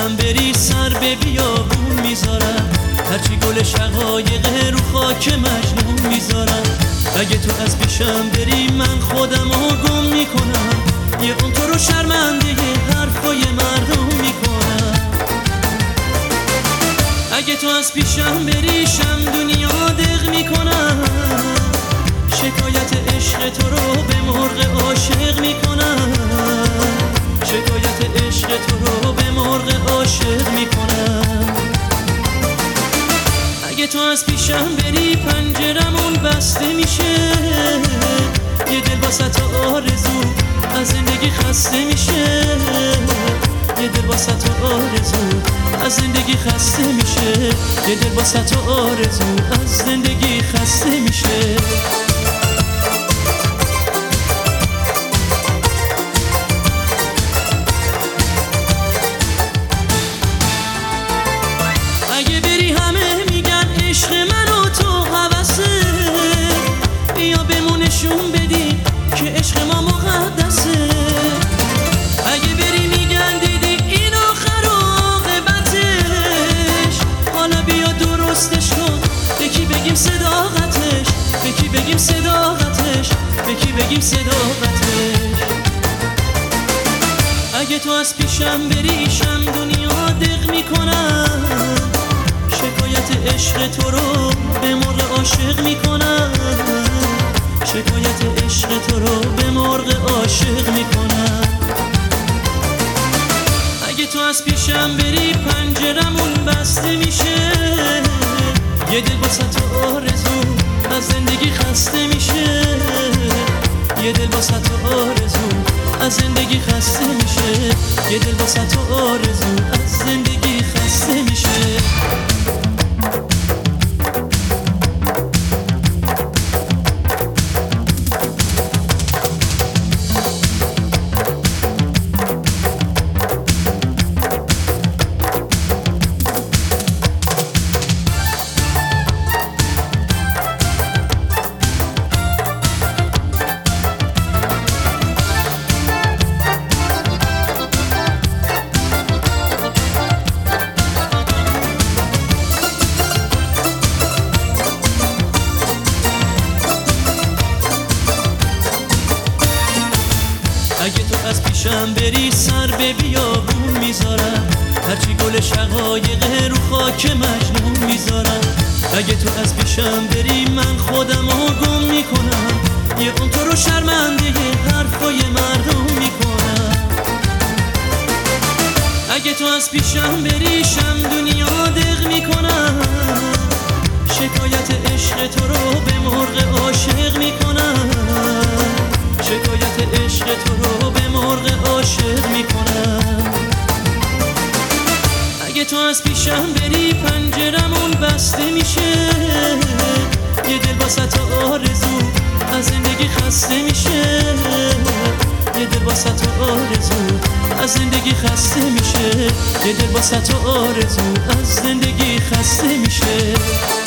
پیشم بری سر به بیابون میذارم، هرچی گل شقایق رو خاک مجنون میذارم. اگه تو از پیشم بری من خودم رو گم میکنم، یه قوم تو رو شرمنده حرفای مردم میکنم. اگه تو از پیشم بری شم دنیا دق میکنم، شکایت عشق تو رو به مرغ عاشق میکنم، شکایت عشق تو رو به مرغ عاشق میکنم. اگه تو از پیشم بری پنجرمون بسته میشه، یه دل واسط آرزو از زندگی خسته میشه، یه دل واسط آرزو از زندگی خسته میشه، یه دل واسط آرزو از زندگی خسته میشه. اگه بری همه میگن عشق من و تو هوسه، بیا بمونشون بدی که عشق ما مقدسه. اگه بری میگن دیدی این آخر عاقبتش، حالا بیا درستش کن، به کی بگیم صداقتش، به کی بگیم صداقتش، به کی بگیم صداقتش. اگه تو از پیشم بری شم دنیا دق میکنم، شکایت عشق تو رو به مرغ عاشق میکنم، شکایت عشق تو رو به مرغ عاشق میکنم. اگه تو از پیشم بری پنجرمون بسته میشه، یه دل واسط آرزو از زندگی خسته میشه، یه دل واسط آرزو از زندگی خسته میشه، یه دل واسط آرزو از زندگی خسته میشه. اگه تو از پیشم بری سر به بیابون میذارم، هرچی گل شقایق رو خاک مجنون میذارم. اگه تو از پیشم بری من خودم رو گم میکنم، یه قوم تو رو شرمنده حرفای مردم میکنم. اگه تو از پیشم بری شم دنیا دق میکنم، شکایت عشق تو رو به مرغ عاشق میکنم، شکایت عشق تو رو به مرغ عاشق میکنم. اگه تو از پیشم بری پنجرمون بسته میشه، یه دل واسط آرزو از زندگی خسته میشه، یه دل واسط آرزو از زندگی خسته میشه، یه دل واسط آرزو از زندگی خسته میشه.